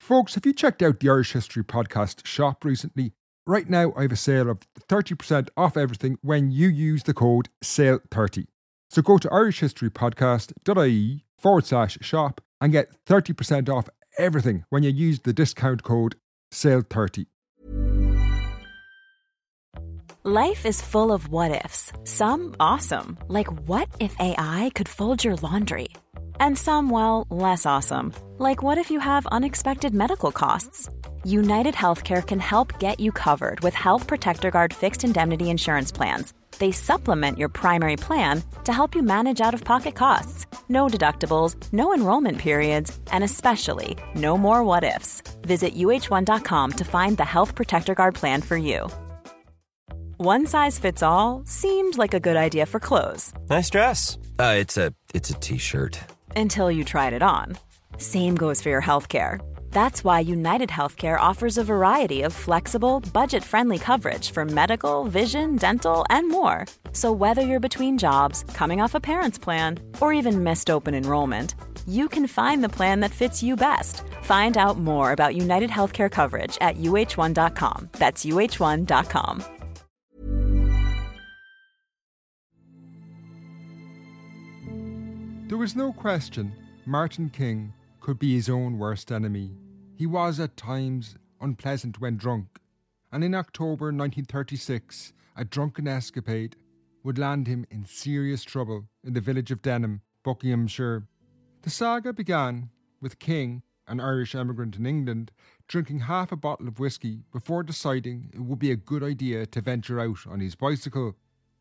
Folks, have you checked out the Irish History Podcast shop recently? Right now, I have a sale of 30% off everything when you use the code SALE30. So go to irishhistorypodcast.ie/shop and get 30% off everything when you use the discount code SALE30. Life is full of what-ifs. Some awesome, like what if AI could fold your laundry? And some, well, less awesome, like what if you have unexpected medical costs? United Healthcare can help get you covered with Health Protector Guard fixed indemnity insurance plans. They supplement your primary plan to help you manage out-of-pocket costs. No deductibles, no enrollment periods, and especially no more what-ifs. Visit uh1.com to find the Health Protector Guard plan for you. One size fits all seemed like a good idea for clothes. Nice dress. It's a t-shirt. Until you tried it on. Same goes for your healthcare. That's why United Healthcare offers a variety of flexible, budget-friendly coverage for medical, vision, dental, and more. So whether you're between jobs, coming off a parent's plan, or even missed open enrollment, you can find the plan that fits you best. Find out more about United Healthcare coverage at uh1.com. That's uh1.com. There was no question Martin King could be his own worst enemy. He was at times unpleasant when drunk, and in October 1936, a drunken escapade would land him in serious trouble in the village of Denham, Buckinghamshire. The saga began with King, an Irish emigrant in England, drinking half a bottle of whiskey before deciding it would be a good idea to venture out on his bicycle.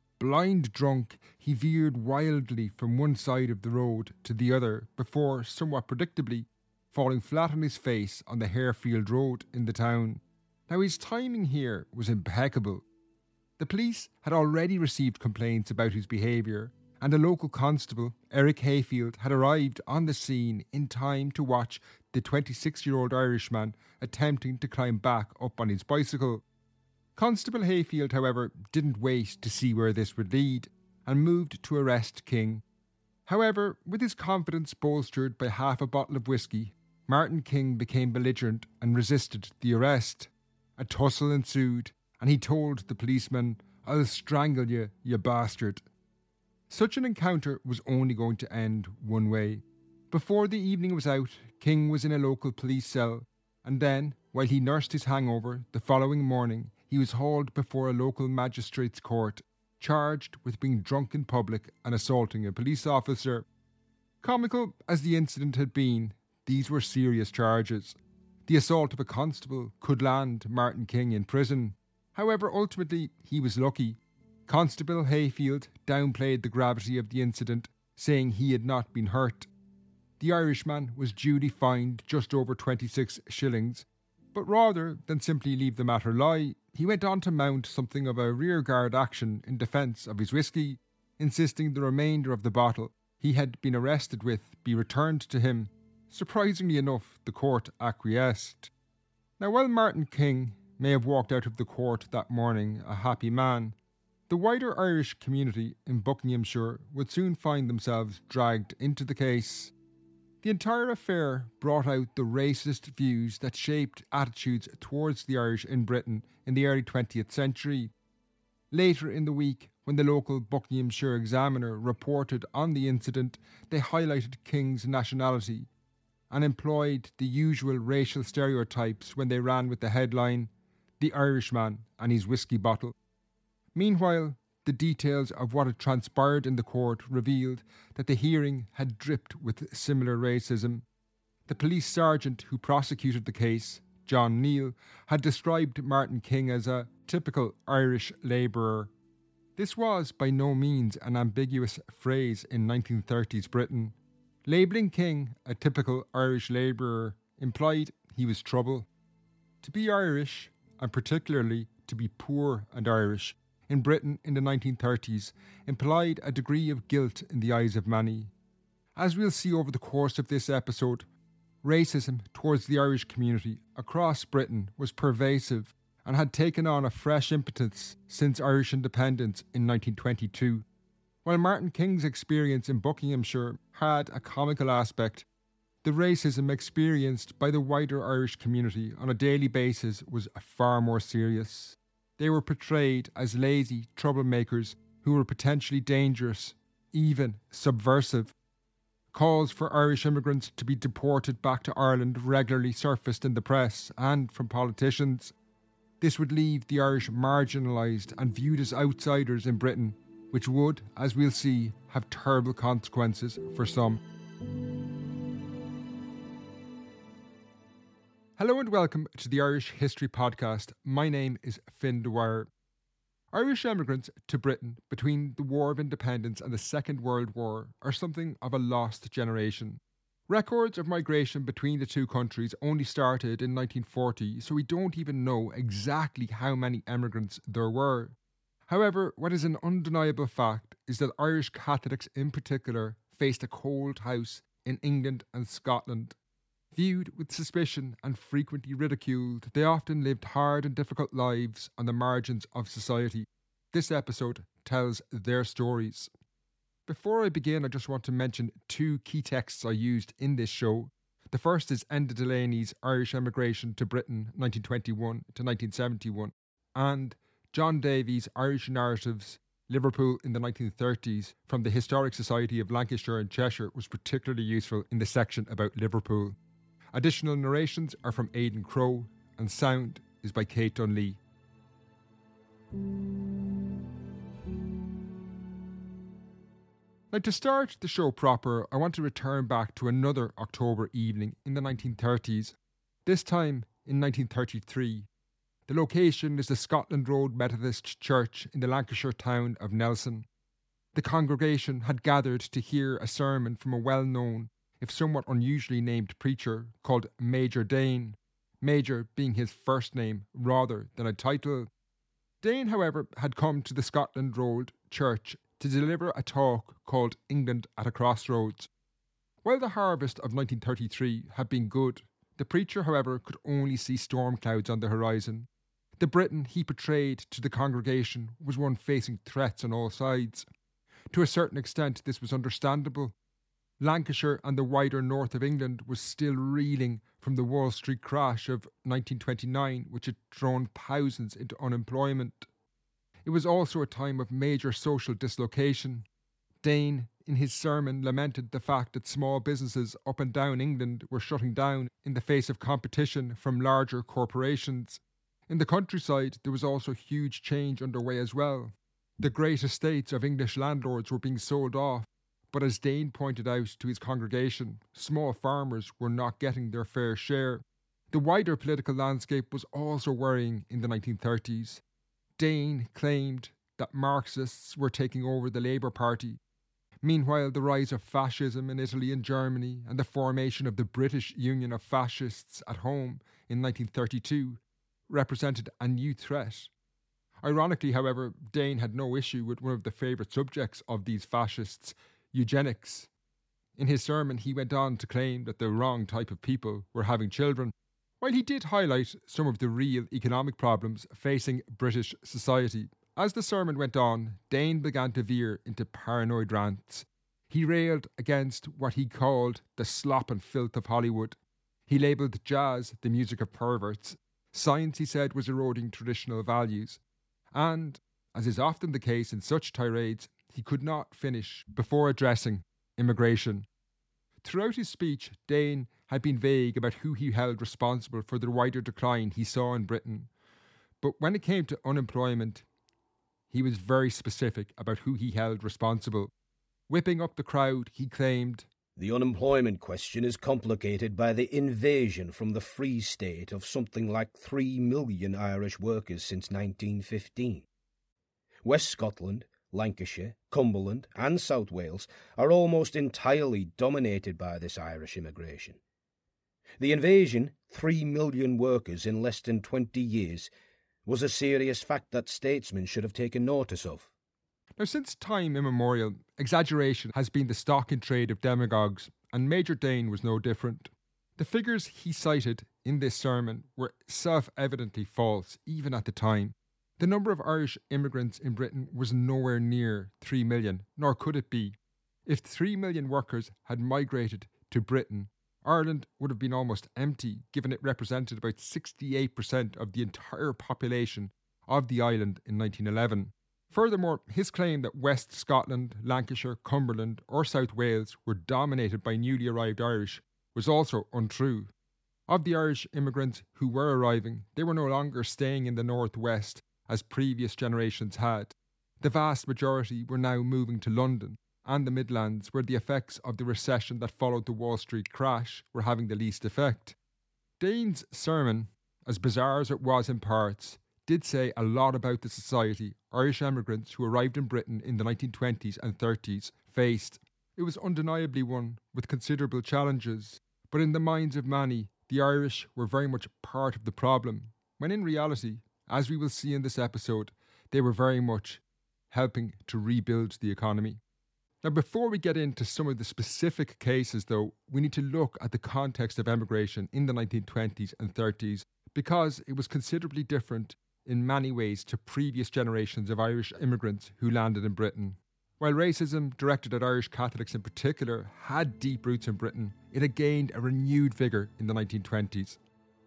Blind drunk, he veered wildly from one side of the road to the other before, somewhat predictably, falling flat on his face on the Harefield Road in the town. Now his timing here was impeccable. The police had already received complaints about his behaviour, and a local constable, Eric Hayfield, had arrived on the scene in time to watch the 26-year-old Irishman attempting to climb back up on his bicycle. Constable Hayfield, however, didn't wait to see where this would lead and moved to arrest King. However, with his confidence bolstered by half a bottle of whiskey, Martin King became belligerent and resisted the arrest. A tussle ensued, and he told the policeman, "I'll strangle you, you bastard." Such an encounter was only going to end one way. Before the evening was out, King was in a local police cell, and then, while he nursed his hangover, the following morning he was hauled before a local magistrate's court, charged with being drunk in public and assaulting a police officer. Comical as the incident had been, these were serious charges. The assault of a constable could land Martin King in prison. However, ultimately, he was lucky. Constable Hayfield downplayed the gravity of the incident, saying he had not been hurt. The Irishman was duly fined just over 26 shillings, but rather than simply leave the matter lie, he went on to mount something of a rearguard action in defence of his whiskey, insisting the remainder of the bottle he had been arrested with be returned to him. Surprisingly enough, the court acquiesced. Now, while Martin King may have walked out of the court that morning a happy man, the wider Irish community in Buckinghamshire would soon find themselves dragged into the case. The entire affair brought out the racist views that shaped attitudes towards the Irish in Britain in the early 20th century. Later in the week, when the local Buckinghamshire Examiner reported on the incident, they highlighted King's nationality and employed the usual racial stereotypes when they ran with the headline, "The Irishman and his whiskey bottle." Meanwhile, the details of what had transpired in the court revealed that the hearing had dripped with similar racism. The police sergeant who prosecuted the case, John Neal, had described Martin King as a typical Irish labourer. This was by no means an ambiguous phrase in 1930s Britain. Labelling King a typical Irish labourer implied he was trouble. To be Irish, and particularly to be poor and Irish, in Britain in the 1930s implied a degree of guilt in the eyes of many. As we'll see over the course of this episode, racism towards the Irish community across Britain was pervasive and had taken on a fresh impetus since Irish independence in 1922. While Martin King's experience in Buckinghamshire had a comical aspect, the racism experienced by the wider Irish community on a daily basis was far more serious. They were portrayed as lazy troublemakers who were potentially dangerous, even subversive. Calls for Irish immigrants to be deported back to Ireland regularly surfaced in the press and from politicians. This would leave the Irish marginalised and viewed as outsiders in Britain, which would, as we'll see, have terrible consequences for some. Hello and welcome to the Irish History Podcast. My name is Finn Dwyer. Irish emigrants to Britain between the War of Independence and the Second World War are something of a lost generation. Records of migration between the two countries only started in 1940, so we don't even know exactly how many emigrants there were. However, what is an undeniable fact is that Irish Catholics in particular faced a cold house in England and Scotland. Viewed with suspicion and frequently ridiculed, they often lived hard and difficult lives on the margins of society. This episode tells their stories. Before I begin, I just want to mention two key texts I used in this show. The first is Enda Delaney's Irish Emigration to Britain 1921 to 1971 and John Davies' Irish Narratives, Liverpool in the 1930s from the Historic Society of Lancashire and Cheshire was particularly useful in the section about Liverpool. Additional narrations are from Aidan Crowe and sound is by Kate Dunlea. Now, to start the show proper, I want to return back to another October evening in the 1930s, this time in 1933. The location is the Scotland Road Methodist Church in the Lancashire town of Nelson. The congregation had gathered to hear a sermon from a well-known, if somewhat unusually named preacher called Major Dane, Major being his first name rather than a title. Dane, however, had come to the Scotland Road Church to deliver a talk called England at a Crossroads. While the harvest of 1933 had been good, the preacher, however, could only see storm clouds on the horizon. The Britain he portrayed to the congregation was one facing threats on all sides. To a certain extent, this was understandable. Lancashire and the wider north of England was still reeling from the Wall Street crash of 1929, which had thrown thousands into unemployment. It was also a time of major social dislocation. Dane, in his sermon, lamented the fact that small businesses up and down England were shutting down in the face of competition from larger corporations. In the countryside, there was also huge change underway as well. The great estates of English landlords were being sold off, but as Dane pointed out to his congregation, small farmers were not getting their fair share. The wider political landscape was also worrying in the 1930s. Dane claimed that Marxists were taking over the Labour Party. Meanwhile, the rise of fascism in Italy and Germany and the formation of the British Union of Fascists at home in 1932 represented a new threat. Ironically, however, Dane had no issue with one of the favourite subjects of these fascists, eugenics. In his sermon, he went on to claim that the wrong type of people were having children, while he did highlight some of the real economic problems facing British society. As the sermon went on, Dane began to veer into paranoid rants. He railed against what he called the slop and filth of Hollywood. He labelled jazz the music of perverts. Science, he said, was eroding traditional values. And, as is often the case in such tirades, he could not finish before addressing immigration. Throughout his speech, Dane had been vague about who he held responsible for the wider decline he saw in Britain. But when it came to unemployment, he was very specific about who he held responsible. Whipping up the crowd, he claimed, "The unemployment question is complicated by the invasion from the Free State of something like 3 million Irish workers since 1915. West Scotland, Lancashire, Cumberland and South Wales are almost entirely dominated by this Irish immigration. The invasion, 3 million workers in less than 20 years, was a serious fact that statesmen should have taken notice of." Now, since time immemorial, exaggeration has been the stock in trade of demagogues, and Major Dane was no different. The figures he cited in this sermon were self-evidently false, even at the time. The number of Irish immigrants in Britain was nowhere near 3 million, nor could it be. If 3 million workers had migrated to Britain, Ireland would have been almost empty, given it represented about 68% of the entire population of the island in 1911. Furthermore, his claim that West Scotland, Lancashire, Cumberland or South Wales were dominated by newly arrived Irish was also untrue. Of the Irish immigrants who were arriving, they were no longer staying in the northwest as previous generations had. The vast majority were now moving to London and the Midlands, where the effects of the recession that followed the Wall Street crash were having the least effect. Dane's sermon, as bizarre as it was in parts, did say a lot about the society Irish emigrants who arrived in Britain in the 1920s and 30s faced. It was undeniably one with considerable challenges, but in the minds of many, the Irish were very much part of the problem, when in reality, as we will see in this episode, they were very much helping to rebuild the economy. Now, before we get into some of the specific cases, though, we need to look at the context of emigration in the 1920s and 30s, because it was considerably different in many ways to previous generations of Irish immigrants who landed in Britain. While racism, directed at Irish Catholics in particular, had deep roots in Britain, it had gained a renewed vigour in the 1920s.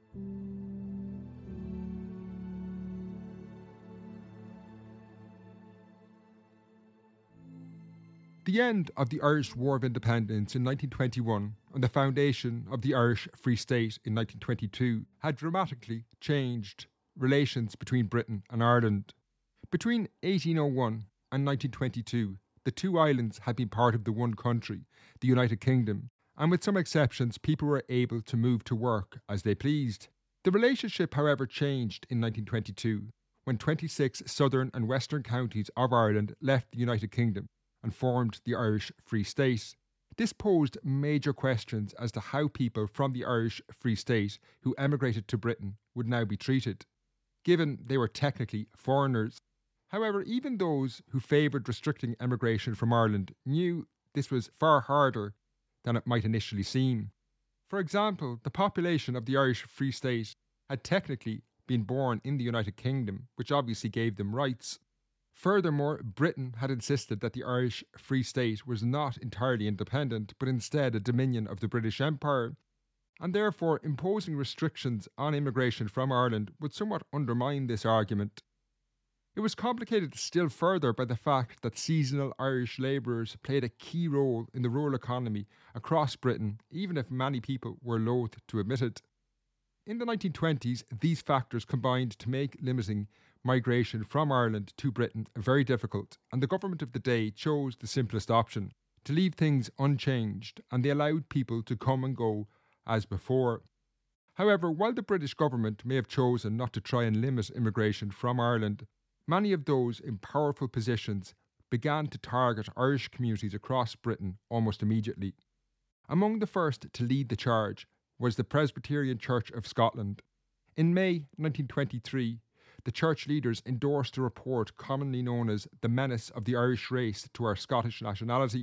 The end of the Irish War of Independence in 1921 and the foundation of the Irish Free State in 1922 had dramatically changed relations between Britain and Ireland. Between 1801 and 1922, the two islands had been part of the one country, the United Kingdom, and with some exceptions, people were able to move to work as they pleased. The relationship, however, changed in 1922, when 26 southern and western counties of Ireland left the United Kingdom and formed the Irish Free State. This posed major questions as to how people from the Irish Free State who emigrated to Britain would now be treated, given they were technically foreigners. However, even those who favoured restricting emigration from Ireland knew this was far harder than it might initially seem. For example, the population of the Irish Free State had technically been born in the United Kingdom, which obviously gave them rights. Furthermore, Britain had insisted that the Irish Free State was not entirely independent, but instead a dominion of the British Empire, and therefore imposing restrictions on immigration from Ireland would somewhat undermine this argument. It was complicated still further by the fact that seasonal Irish labourers played a key role in the rural economy across Britain, even if many people were loath to admit it. In the 1920s, these factors combined to make limiting migration from Ireland to Britain very difficult, and the government of the day chose the simplest option, to leave things unchanged, and they allowed people to come and go as before. However, while the British government may have chosen not to try and limit immigration from Ireland, many of those in powerful positions began to target Irish communities across Britain almost immediately. Among the first to lead the charge was the Presbyterian Church of Scotland. In May 1923, the church leaders endorsed a report commonly known as the Menace of the Irish Race to Our Scottish Nationality.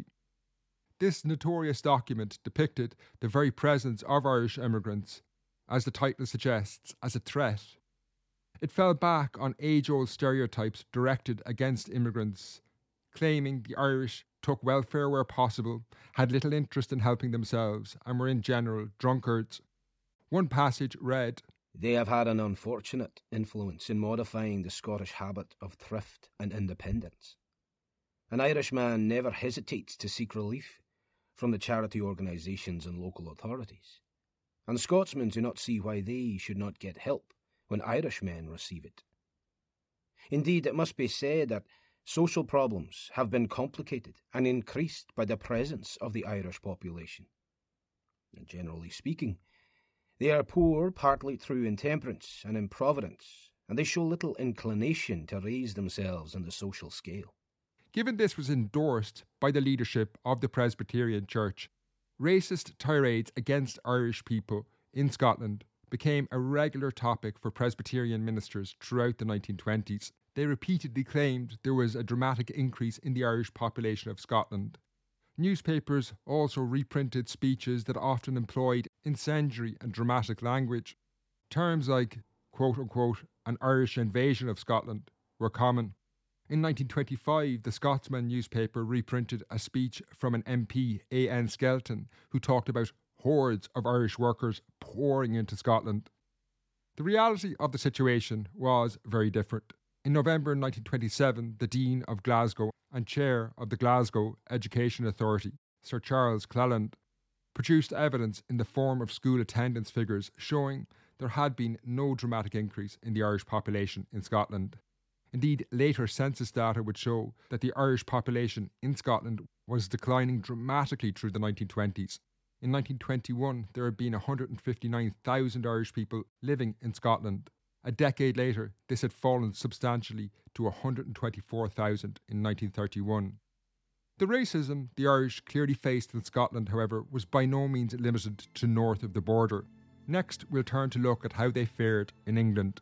This notorious document depicted the very presence of Irish immigrants, as the title suggests, as a threat. It fell back on age-old stereotypes directed against immigrants, claiming the Irish took welfare where possible, had little interest in helping themselves, and were in general drunkards. One passage read, "They have had an unfortunate influence in modifying the Scottish habit of thrift and independence. An Irishman never hesitates to seek relief from the charity organisations and local authorities, and Scotsmen do not see why they should not get help when Irishmen receive it. Indeed, it must be said that social problems have been complicated and increased by the presence of the Irish population. And generally speaking, they are poor partly through intemperance and improvidence, and they show little inclination to raise themselves in the social scale." Given this was endorsed by the leadership of the Presbyterian Church, racist tirades against Irish people in Scotland became a regular topic for Presbyterian ministers throughout the 1920s. They repeatedly claimed there was a dramatic increase in the Irish population of Scotland. Newspapers also reprinted speeches that often employed incendiary and dramatic language. Terms like, quote-unquote, an Irish invasion of Scotland were common. In 1925, the Scotsman newspaper reprinted a speech from an MP, A.N. Skelton, who talked about hordes of Irish workers pouring into Scotland. The reality of the situation was very different. In November 1927, the Dean of Glasgow and Chair of the Glasgow Education Authority, Sir Charles Cleland, produced evidence in the form of school attendance figures showing there had been no dramatic increase in the Irish population in Scotland. Indeed, later census data would show that the Irish population in Scotland was declining dramatically through the 1920s. In 1921, there had been 159,000 Irish people living in Scotland. A decade later, this had fallen substantially to 124,000 in 1931. The racism the Irish clearly faced in Scotland, however, was by no means limited to north of the border. Next, we'll turn to look at how they fared in England.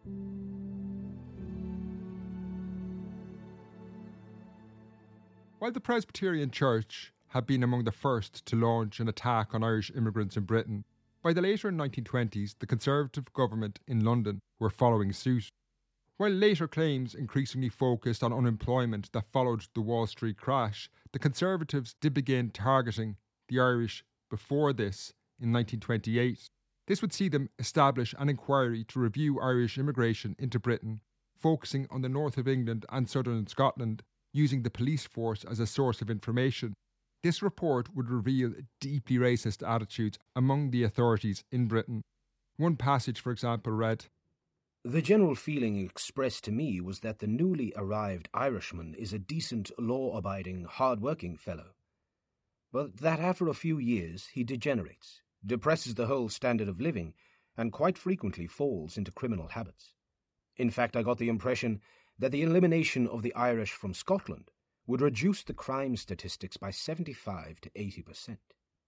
While the Presbyterian Church had been among the first to launch an attack on Irish immigrants in Britain, by the later 1920s, the Conservative government in London were following suit. While later claims increasingly focused on unemployment that followed the Wall Street crash, the Conservatives did begin targeting the Irish before this in 1928. This would see them establish an inquiry to review Irish immigration into Britain, focusing on the north of England and southern Scotland, using the police force as a source of information. This report would reveal deeply racist attitudes among the authorities in Britain. One passage, for example, read, "The general feeling expressed to me was that the newly arrived Irishman is a decent, law-abiding, hard-working fellow, but that after a few years he degenerates, depresses the whole standard of living, and quite frequently falls into criminal habits. In fact, I got the impression that the elimination of the Irish from Scotland would reduce the crime statistics by 75 to 80%.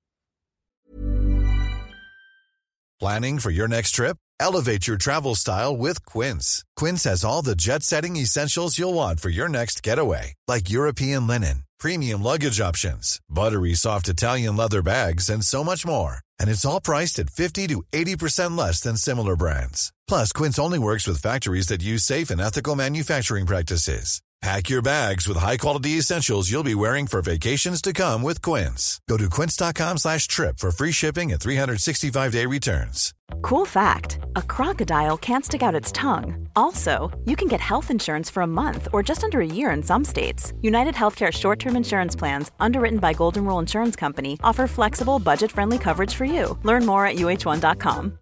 Planning for your next trip? Elevate your travel style with Quince. Quince has all the jet-setting essentials you'll want for your next getaway, like European linen, premium luggage options, buttery soft Italian leather bags, and so much more. And it's all priced at 50 to 80% less than similar brands. Plus, Quince only works with factories that use safe and ethical manufacturing practices. Pack your bags with high-quality essentials you'll be wearing for vacations to come with Quince. Go to quince.com/trip for free shipping and 365-day returns. Cool fact, a crocodile can't stick out its tongue. Also, you can get health insurance for a month or just under a year in some states. United Healthcare short-term insurance plans, underwritten by Golden Rule Insurance Company, offer flexible, budget-friendly coverage for you. Learn more at uh1.com.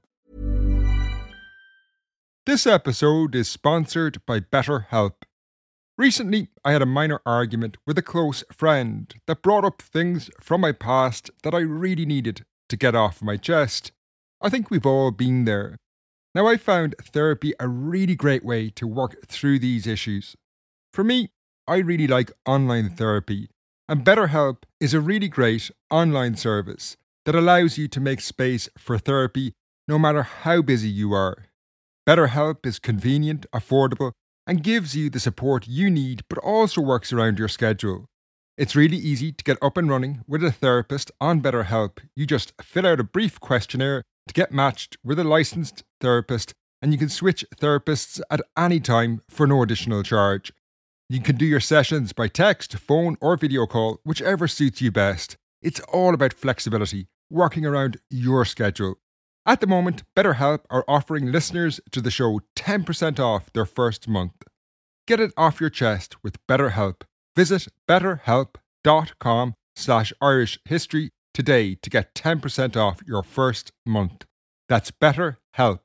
This episode is sponsored by BetterHelp. Recently, I had a minor argument with a close friend that brought up things from my past that I really needed to get off my chest. I think we've all been there. Now, I found therapy a really great way to work through these issues. For me, I really like online therapy, and BetterHelp is a really great online service that allows you to make space for therapy no matter how busy you are. BetterHelp is convenient, affordable, and gives you the support you need, but also works around your schedule. It's really easy to get up and running with a therapist on BetterHelp. You just fill out a brief questionnaire to get matched with a licensed therapist, and you can switch therapists at any time for no additional charge. You can do your sessions by text, phone, or video call, whichever suits you best. It's all about flexibility, working around your schedule. At the moment, BetterHelp are offering listeners to the show 10% off their first month. Get it off your chest with BetterHelp. Visit betterhelp.com/Irish history today to get 10% off your first month. That's BetterHelp,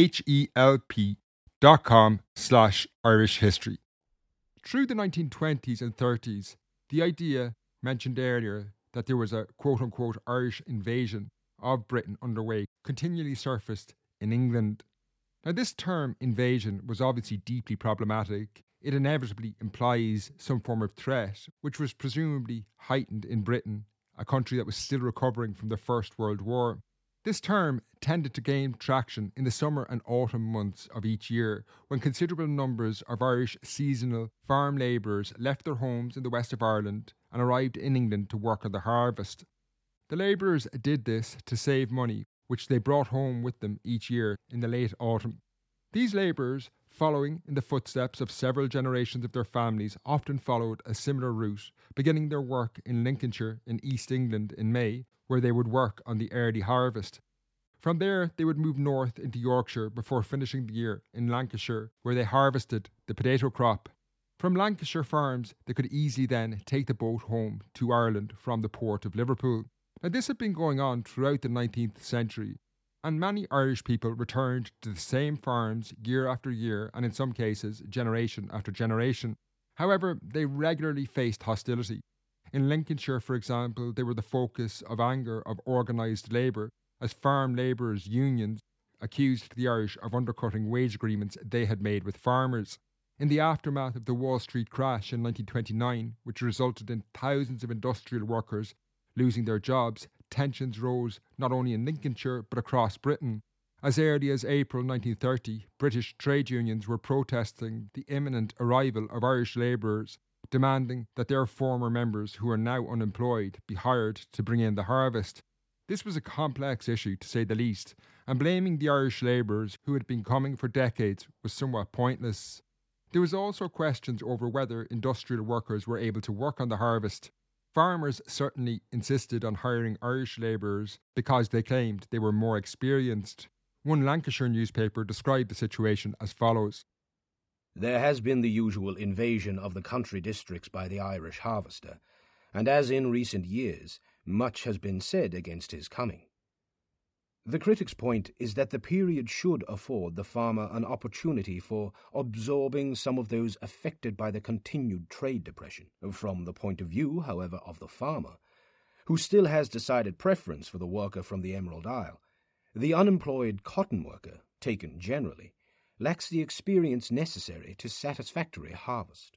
HELP.com/Irish history. Through the 1920s and 30s, the idea mentioned earlier that there was a quote-unquote Irish invasion of Britain underway continually surfaced in England. Now, this term invasion was obviously deeply problematic. It inevitably implies some form of threat, which was presumably heightened in Britain, a country that was still recovering from the First World War. This term tended to gain traction in the summer and autumn months of each year, when considerable numbers of Irish seasonal farm labourers left their homes in the west of Ireland and arrived in England to work on the harvest. The labourers did this to save money, which they brought home with them each year in the late autumn. These labourers, following in the footsteps of several generations of their families, often followed a similar route, beginning their work in Lincolnshire in East England in May, where they would work on the early harvest. From there, they would move north into Yorkshire before finishing the year in Lancashire, where they harvested the potato crop. From Lancashire farms, they could easily then take the boat home to Ireland from the port of Liverpool. Now, this had been going on throughout the 19th century, and many Irish people returned to the same farms year after year, and in some cases, generation after generation. However, they regularly faced hostility. In Lincolnshire, for example, they were the focus of anger of organised labour, as farm labourers' unions accused the Irish of undercutting wage agreements they had made with farmers. In the aftermath of the Wall Street crash in 1929, which resulted in thousands of industrial workers losing their jobs, tensions rose not only in Lincolnshire but across Britain. As early as April 1930, British trade unions were protesting the imminent arrival of Irish labourers, demanding that their former members who are now unemployed be hired to bring in the harvest. This was a complex issue, to say the least, and blaming the Irish labourers who had been coming for decades was somewhat pointless. There was also questions over whether industrial workers were able to work on the harvest. Farmers certainly insisted on hiring Irish labourers because they claimed they were more experienced. One Lancashire newspaper described the situation as follows. There has been the usual invasion of the country districts by the Irish harvester, and as in recent years, much has been said against his coming. The critic's point is that the period should afford the farmer an opportunity for absorbing some of those affected by the continued trade depression, from the point of view, however, of the farmer, who still has decided preference for the worker from the Emerald Isle. The unemployed cotton worker, taken generally, lacks the experience necessary to satisfactory harvest.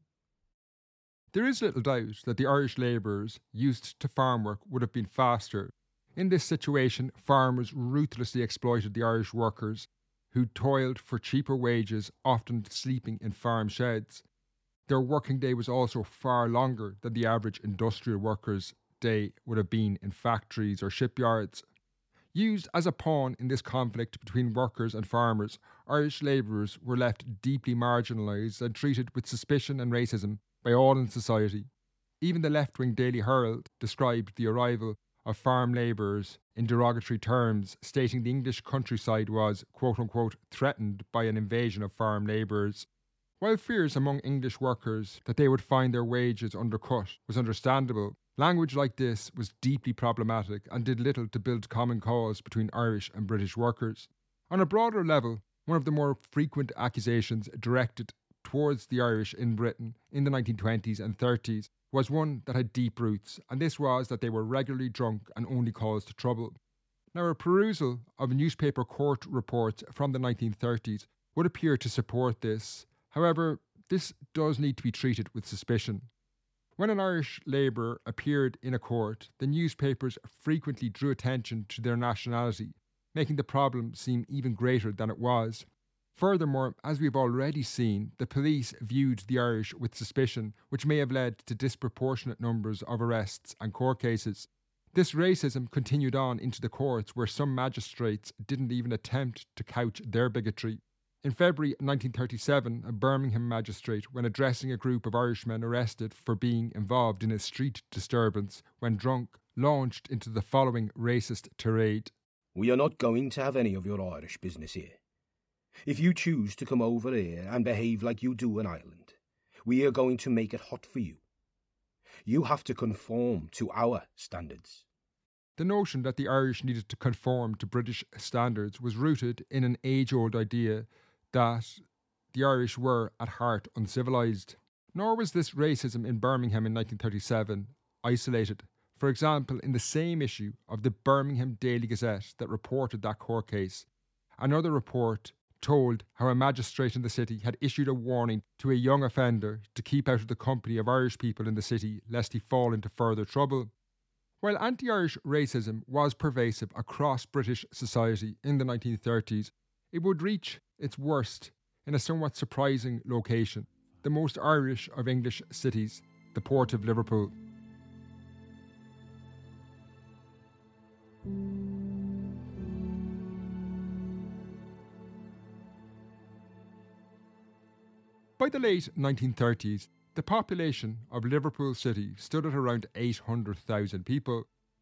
There is little doubt that the Irish labourers used to farm work would have been faster. In this situation, farmers ruthlessly exploited the Irish workers, who toiled for cheaper wages, often sleeping in farm sheds. Their working day was also far longer than the average industrial worker's day would have been in factories or shipyards. Used as a pawn in this conflict between workers and farmers, Irish labourers were left deeply marginalised and treated with suspicion and racism by all in society. Even the left-wing Daily Herald described the arrival of farm labourers in derogatory terms, stating the English countryside was, quote-unquote, threatened by an invasion of farm labourers. While fears among English workers that they would find their wages undercut was understandable, language like this was deeply problematic and did little to build common cause between Irish and British workers. On a broader level, one of the more frequent accusations directed towards the Irish in Britain in the 1920s and 30s was one that had deep roots, and this was that they were regularly drunk and only caused trouble. Now, a perusal of newspaper court reports from the 1930s would appear to support this. However, this does need to be treated with suspicion. When an Irish labourer appeared in a court, the newspapers frequently drew attention to their nationality, making the problem seem even greater than it was. Furthermore, as we've already seen, the police viewed the Irish with suspicion, which may have led to disproportionate numbers of arrests and court cases. This racism continued on into the courts, where some magistrates didn't even attempt to couch their bigotry. In February 1937, a Birmingham magistrate, when addressing a group of Irishmen arrested for being involved in a street disturbance when drunk, launched into the following racist tirade. We are not going to have any of your Irish business here. If you choose to come over here and behave like you do in Ireland, we are going to make it hot for you. You have to conform to our standards. The notion that the Irish needed to conform to British standards was rooted in an age-old idea that the Irish were, at heart, uncivilised. Nor was this racism in Birmingham in 1937 isolated. For example, in the same issue of the Birmingham Daily Gazette that reported that court case, another report told how a magistrate in the city had issued a warning to a young offender to keep out of the company of Irish people in the city lest he fall into further trouble. While anti-Irish racism was pervasive across British society in the 1930s, it would reach its worst in a somewhat surprising location, the most Irish of English cities, the Port of Liverpool. By the late 1930s, the population of Liverpool City stood at around 800,000 people.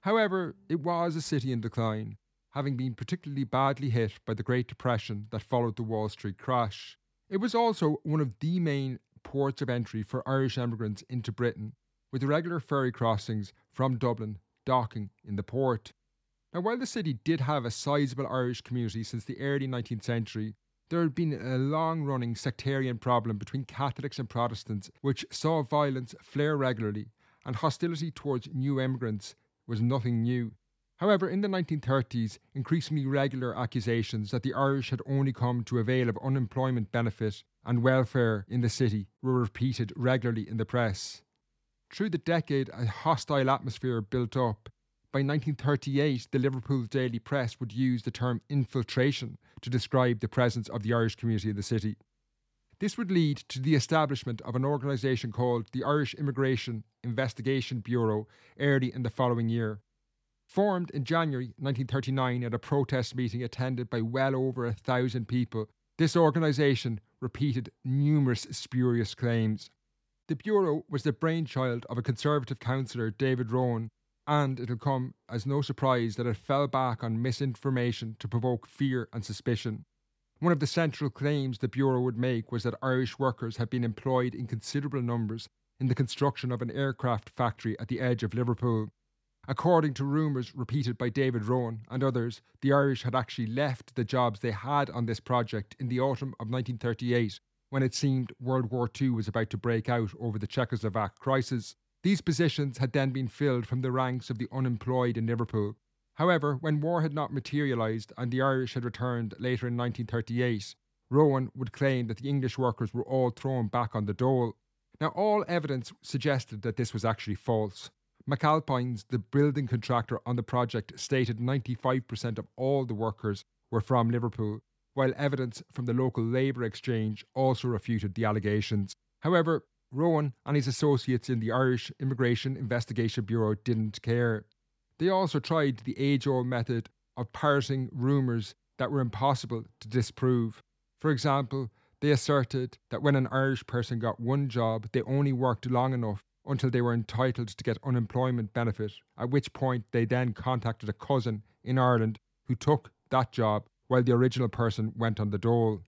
However, it was a city in decline, having been particularly badly hit by the Great Depression that followed the Wall Street crash. It was also one of the main ports of entry for Irish emigrants into Britain, with regular ferry crossings from Dublin docking in the port. Now, while the city did have a sizable Irish community since the early 19th century, there had been a long-running sectarian problem between Catholics and Protestants, which saw violence flare regularly, and hostility towards new emigrants was nothing new. However, in the 1930s, increasingly regular accusations that the Irish had only come to avail of unemployment benefit and welfare in the city were repeated regularly in the press. Through the decade, a hostile atmosphere built up. By 1938, the Liverpool Daily Press would use the term infiltration to describe the presence of the Irish community in the city. This would lead to the establishment of an organisation called the Irish Immigration Investigation Bureau early in the following year. Formed in January 1939 at a protest meeting attended by well over 1,000 people, this organisation repeated numerous spurious claims. The Bureau was the brainchild of a Conservative councillor, David Rowan, and it'll come as no surprise that it fell back on misinformation to provoke fear and suspicion. One of the central claims the Bureau would make was that Irish workers had been employed in considerable numbers in the construction of an aircraft factory at the edge of Liverpool. According to rumours repeated by David Rowan and others, the Irish had actually left the jobs they had on this project in the autumn of 1938, when it seemed World War II was about to break out over the Czechoslovak crisis. These positions had then been filled from the ranks of the unemployed in Liverpool. However, when war had not materialised and the Irish had returned later in 1938, Rowan would claim that the English workers were all thrown back on the dole. Now, all evidence suggested that this was actually false. McAlpines, the building contractor on the project, stated 95% of all the workers were from Liverpool, while evidence from the local labour exchange also refuted the allegations. However, Rowan and his associates in the Irish Immigration Investigation Bureau didn't care. They also tried the age-old method of parroting rumours that were impossible to disprove. For example, they asserted that when an Irish person got one job, they only worked long enough until they were entitled to get unemployment benefit, at which point they then contacted a cousin in Ireland who took that job while the original person went on the dole.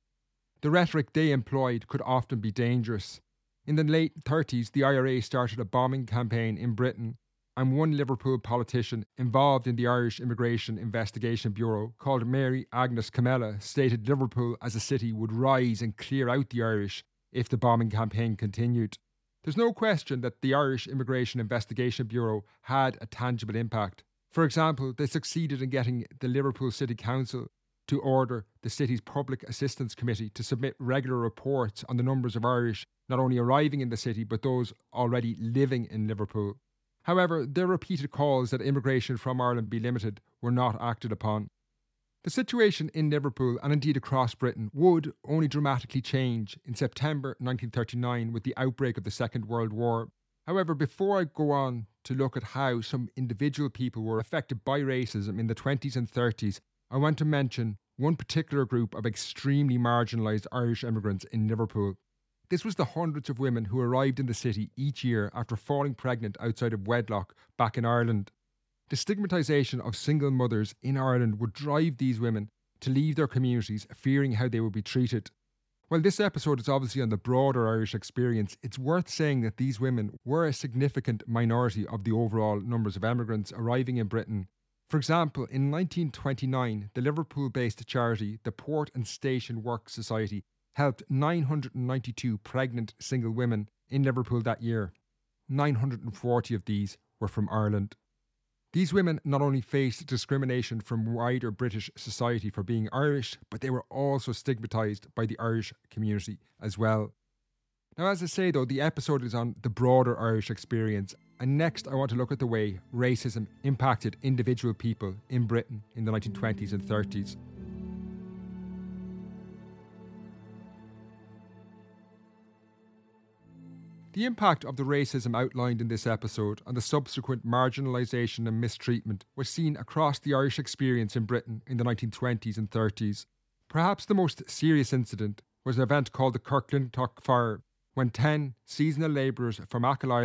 The rhetoric they employed could often be dangerous. In the late 30s, the IRA started a bombing campaign in Britain, and one Liverpool politician involved in the Irish Immigration Investigation Bureau, called Mary Agnes Camella, stated Liverpool as a city would rise and clear out the Irish if the bombing campaign continued. There's no question that the Irish Immigration Investigation Bureau had a tangible impact. For example, they succeeded in getting the Liverpool City Council to order the city's Public Assistance Committee to submit regular reports on the numbers of Irish not only arriving in the city but those already living in Liverpool. However, their repeated calls that immigration from Ireland be limited were not acted upon. The situation in Liverpool and indeed across Britain would only dramatically change in September 1939 with the outbreak of the Second World War. However, before I go on to look at how some individual people were affected by racism in the 20s and 30s, I want to mention one particular group of extremely marginalised Irish immigrants in Liverpool. This was the hundreds of women who arrived in the city each year after falling pregnant outside of wedlock back in Ireland. The stigmatisation of single mothers in Ireland would drive these women to leave their communities fearing how they would be treated. While this episode is obviously on the broader Irish experience, it's worth saying that these women were a significant minority of the overall numbers of emigrants arriving in Britain. For example, in 1929, the Liverpool-based charity, the Port and Station Works Society, helped 992 pregnant single women in Liverpool that year. 940 of these were from Ireland. These women not only faced discrimination from wider British society for being Irish, but they were also stigmatised by the Irish community as well. Now, as I say though, the episode is on the broader Irish experience, and next I want to look at the way racism impacted individual people in Britain in the 1920s and 30s. The impact of the racism outlined in this episode and the subsequent marginalisation and mistreatment was seen across the Irish experience in Britain in the 1920s and 30s. Perhaps the most serious incident was an event called the Kirklintock Fire, when 10 seasonal labourers from Achill Island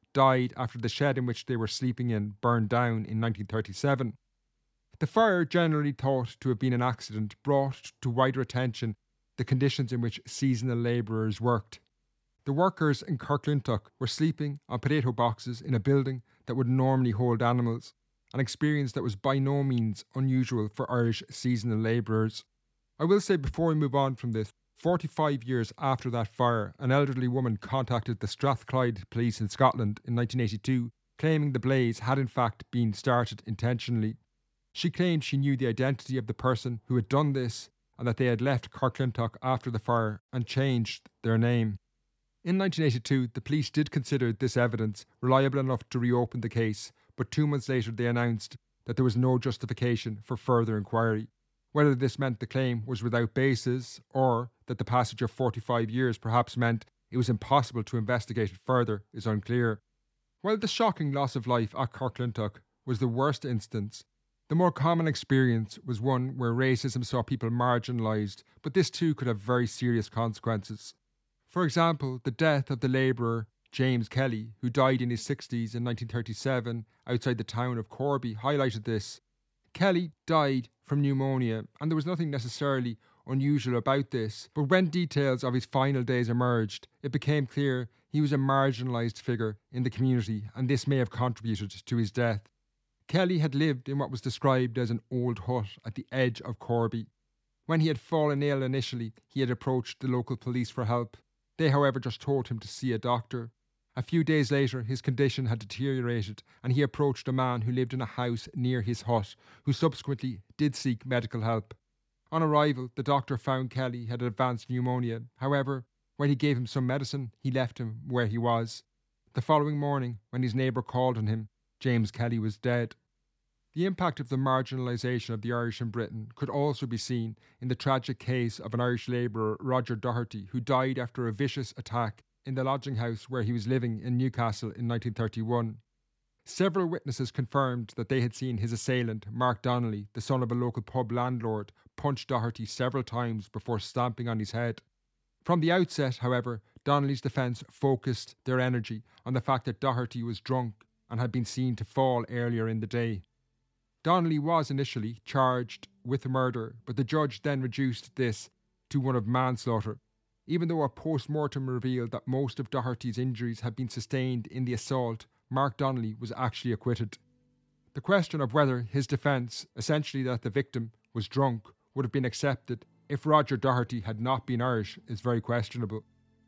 died after the shed in which they were sleeping in burned down in 1937. The fire, generally thought to have been an accident, brought to wider attention the conditions in which seasonal labourers worked. The workers in Kirklintock were sleeping on potato boxes in a building that would normally hold animals, an experience that was by no means unusual for Irish seasonal labourers. I will say before we move on from this, 45 years after that fire, an elderly woman contacted the Strathclyde police in Scotland in 1982, claiming the blaze had in fact been started intentionally. She claimed she knew the identity of the person who had done this and that they had left Kirklintock after the fire and changed their name. In 1982, the police did consider this evidence reliable enough to reopen the case, but 2 months later they announced that there was no justification for further inquiry. Whether this meant the claim was without basis or that the passage of 45 years perhaps meant it was impossible to investigate it further is unclear. While the shocking loss of life at Kirklintock was the worst instance, the more common experience was one where racism saw people marginalised, but this too could have very serious consequences. For example, the death of the labourer James Kelly, who died in his 60s in 1937 outside the town of Corby, highlighted this. Kelly died from pneumonia, and there was nothing necessarily unusual about this, but when details of his final days emerged, it became clear he was a marginalised figure in the community, and this may have contributed to his death. Kelly had lived in what was described as an old hut at the edge of Corby. When he had fallen ill initially, he had approached the local police for help. They, however, just told him to see a doctor. A few days later, his condition had deteriorated and he approached a man who lived in a house near his hut, who subsequently did seek medical help. On arrival, the doctor found Kelly had advanced pneumonia. However, when he gave him some medicine, he left him where he was. The following morning, when his neighbour called on him, James Kelly was dead. The impact of the marginalisation of the Irish in Britain could also be seen in the tragic case of an Irish labourer, Roger Doherty, who died after a vicious attack in the lodging house where he was living in Newcastle in 1931. Several witnesses confirmed that they had seen his assailant, Mark Donnelly, the son of a local pub landlord, punch Doherty several times before stamping on his head. From the outset, however, Donnelly's defence focused their energy on the fact that Doherty was drunk and had been seen to fall earlier in the day. Donnelly was initially charged with murder, but the judge then reduced this to one of manslaughter, even though a post-mortem revealed that most of Doherty's injuries had been sustained in the assault. Mark Donnelly was actually acquitted. The question of whether his defence, essentially that the victim was drunk, would have been accepted if Roger Doherty had not been Irish is very questionable.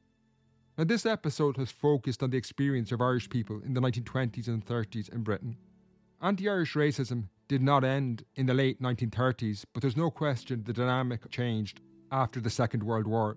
Now, this episode has focused on the experience of Irish people in the 1920s and 30s in Britain. Anti-Irish racism did not end in the late 1930s, but there's no question the dynamic changed after the Second World War.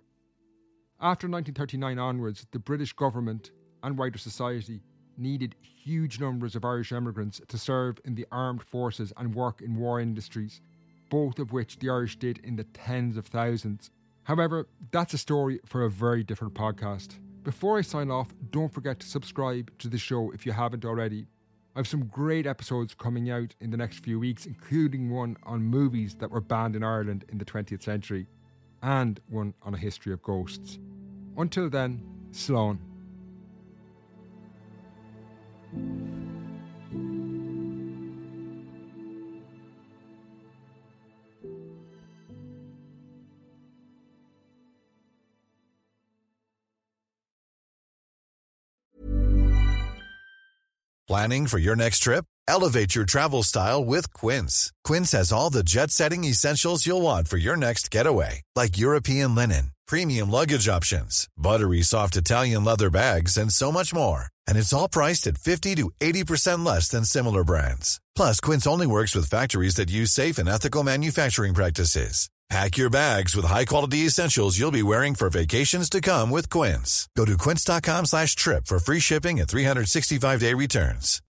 After 1939 onwards, the British government and wider society needed huge numbers of Irish immigrants to serve in the armed forces and work in war industries, both of which the Irish did in the tens of thousands. However, that's a story for a very different podcast. Before I sign off, don't forget to subscribe to the show if you haven't already. I have some great episodes coming out in the next few weeks, including one on movies that were banned in Ireland in the 20th century, and one on a history of ghosts. Until then, Slán. Planning for your next trip? Elevate your travel style with Quince. Quince has all the jet-setting essentials you'll want for your next getaway, like European linen, premium luggage options, buttery soft Italian leather bags, and so much more. And it's all priced at 50 to 80% less than similar brands. Plus, Quince only works with factories that use safe and ethical manufacturing practices. Pack your bags with high-quality essentials you'll be wearing for vacations to come with Quince. Go to quince.com/trip for free shipping and 365-day returns.